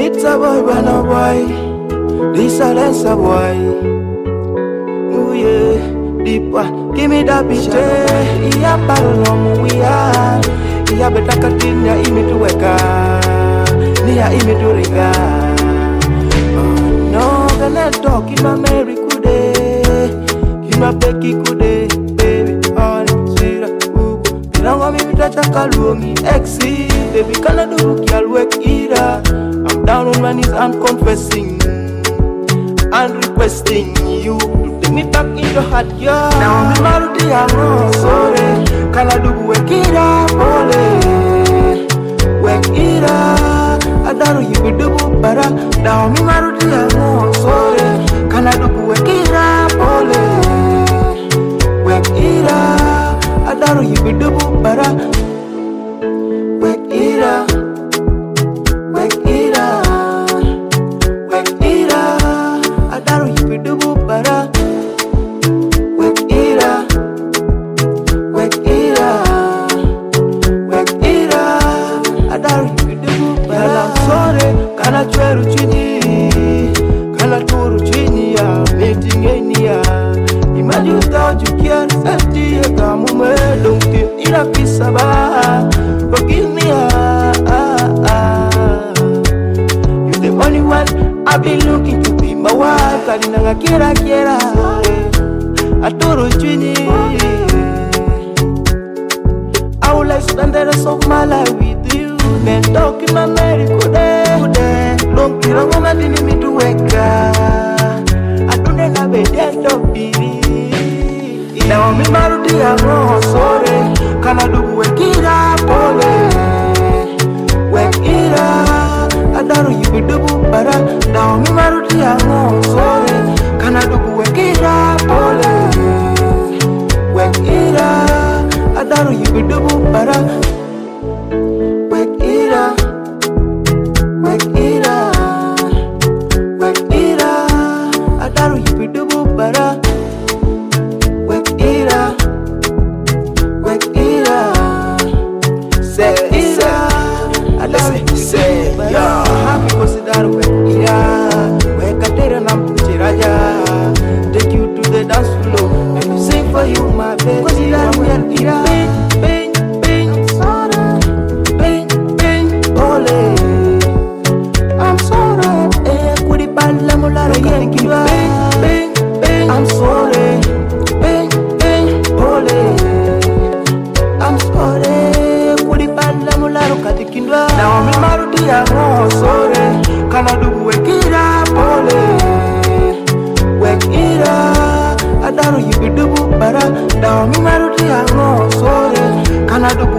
It's a boy, but a boy. This a less a boy. Oh yeah, deeper. Give me that beat. Iya parolom we are. Iya betakatin ya imi tu weka. Ni ya imi tu rega. Oh no, gonna talk in my Mary kude. In my Becky kude, baby. Oh, sweet. Nanga mi mitacha kaluongi exi. Baby kana do girl work ira. I'm down on my knees and confessing and requesting you to take me back in your heart, yeah. Now I'm Maruti, I'm sorry. Kana do work ira, pole. Work ira. Adaru you will do para. Now I'm Maruti, I'm sorry. Kana do work ira, pole. Work ira. Adaru you will do para. Work ira. Work ira. Work ira. Adaru you will do para. Work ira. Work ira. Work ira. Adaru you will do para. I'm sorry. Kana chweru chini. Kana turu chini ya. Meeting any ya. Imagine without you care. Safety ya kamume. Don't give ina pisaba. Forgive me, you're the only one I've been looking to be my wife. Kalinanga kira kira, atoro chini. I would like to spend the rest of my life with you. Men talking my Mary kude. Long kira ngoma dini mi tu weka. Adune na bedi of biri. Now I'm Maruti, I'm sorry. Kana do work ira, pole. Work ira. Adaru you will do para. Now I'm Maruti, I'm sorry. Kana do work ira, pole. Work ira. Adaru you will do para. Work ira. Work ira. Work ira. Adaru you will do para. Say, yeah, happy consider when ira, when Katera Nampuchiraja, take you to the dance floor and sing for you, my baby. Consider when ira, bang, bang, sorry, bang, bang, ole. I'm sorry, could it bad lamola, bang, bang, bang, I'm sorry, bang, bang, ole. I'm sorry, could it bad lamola, katikindwa. Now I'm Maruti, I'm sorry. Kana do work ira, pole. Work ira. Adaru you will do para. Now I'm Maruti, I'm sorry. Kana do